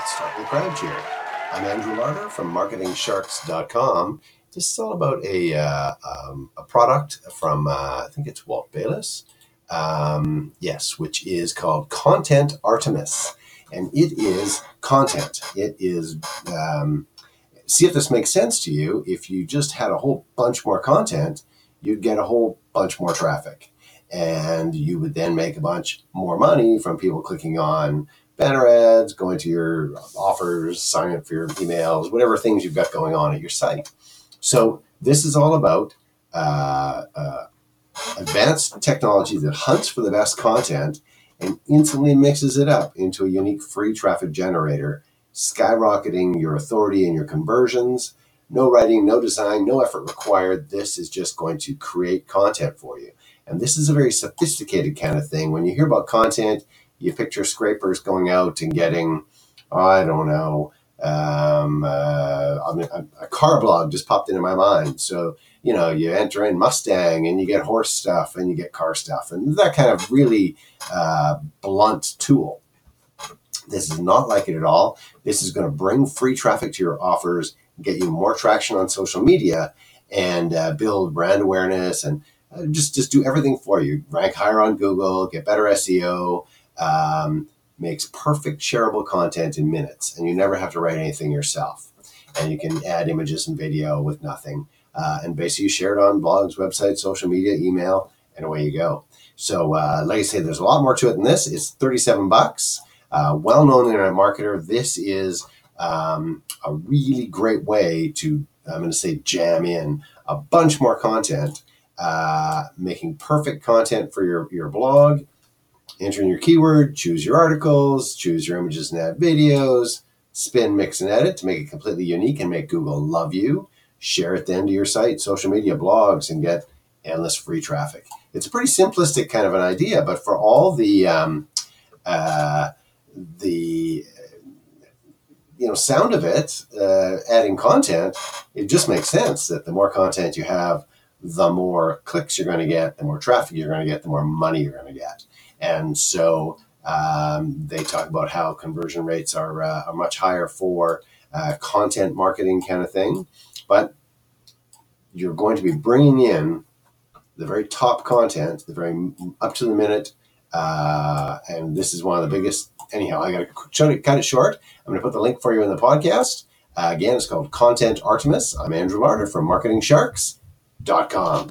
Let's talk to the crowd here. I'm Andrew Larder from MarketingSharks.com. This is all about a product from, I think it's Walt Bayliss. Yes, which is called Content Artemis. And it is content. It is, see if this makes sense to you. If you just had a whole bunch more content, you'd get a whole bunch more traffic. And you would then make a bunch more money from people clicking on banner ads, going to your offers, signing up for your emails, whatever things you've got going on at your site. So this is all about advanced technology that hunts for the best content and instantly mixes it up into a unique free traffic generator, skyrocketing your authority and your conversions. No writing, no design, no effort required. This is just going to create content for you. And this is a very sophisticated kind of thing. When you hear about content, you picture scrapers going out and getting, I don't know, a car blog just popped into my mind. So, you know, you enter in Mustang and you get horse stuff and you get car stuff and that kind of really blunt tool. This is not like it at all. This is going to bring free traffic to your offers, get you more traction on social media, and build brand awareness and just do everything for you. Rank higher on Google, get better SEO, makes perfect shareable content in minutes, and you never have to write anything yourself. And you can add images and video with nothing. And basically you share it on blogs, websites, social media, email, and away you go. So like I say, there's a lot more to it than this. It's $37. Well-known internet marketer. This is a really great way to, I'm going to say, jam in a bunch more content, making perfect content for your blog, entering your keyword, choose your articles, choose your images and add videos, spin, mix, and edit to make it completely unique and make Google love you. Share it then to your site, social media, blogs, and get endless free traffic. It's a pretty simplistic kind of an idea, but for all the sound of it, adding content, it just makes sense that the more content you have, the more clicks you're going to get, the more traffic you're going to get, the more money you're going to get. And so they talk about how conversion rates are much higher for content marketing kind of thing. But you're going to be bringing in the very top content, the very up to the minute. And this is one of the biggest. Anyhow, I got to cut it short. I'm going to put the link for you in the podcast. Again, it's called Content Artemis. I'm Andrew Larder from MarketingSharks.com.